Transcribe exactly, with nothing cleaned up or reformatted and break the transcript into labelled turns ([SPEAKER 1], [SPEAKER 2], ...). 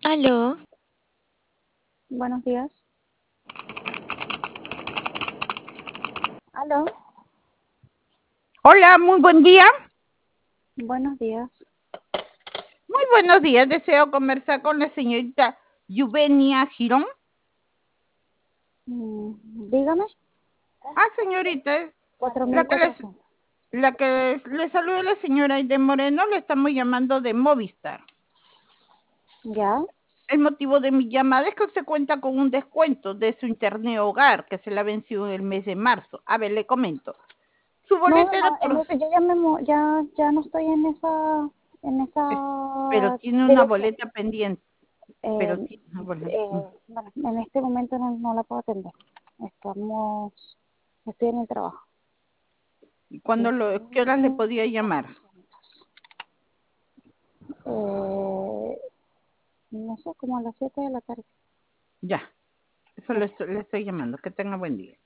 [SPEAKER 1] Aló,
[SPEAKER 2] Buenos días. Aló,
[SPEAKER 3] Hola, muy buen día.
[SPEAKER 2] buenos días.
[SPEAKER 3] Muy buenos días. Deseo conversar con la señorita Yuvenia Girón.
[SPEAKER 2] Mm, dígame,
[SPEAKER 3] Ah, señorita,
[SPEAKER 2] cuatro
[SPEAKER 3] la
[SPEAKER 2] mil
[SPEAKER 3] que les,
[SPEAKER 2] cuatrocientos.
[SPEAKER 3] la que le saluda la señora Aide Moreno, le estamos llamando de Movistar.
[SPEAKER 2] ¿Ya?
[SPEAKER 3] El motivo de mi llamada es que usted cuenta con un descuento de su internet hogar que se la venció en el mes de marzo. A ver, le comento. Su
[SPEAKER 2] No, no,
[SPEAKER 3] boleta era
[SPEAKER 2] no, en
[SPEAKER 3] por...
[SPEAKER 2] eso yo ya me mu- ya, ya no estoy en esa, en
[SPEAKER 3] Pero
[SPEAKER 2] esa
[SPEAKER 3] tiene una
[SPEAKER 2] dirección.
[SPEAKER 3] boleta pendiente.
[SPEAKER 2] Eh,
[SPEAKER 3] Pero tiene una boleta.
[SPEAKER 2] eh, bueno, en este momento no, no la puedo atender. Estamos, estoy en el trabajo.
[SPEAKER 3] ¿Y cuándo lo, qué horas le
[SPEAKER 2] Déjeme
[SPEAKER 3] podía llamar?
[SPEAKER 2] cuatrocientos. Eh, no sé, como a las siete de la tarde.
[SPEAKER 3] Ya, eso le
[SPEAKER 2] Gracias.
[SPEAKER 3] estoy, le estoy llamando. Que tenga buen día.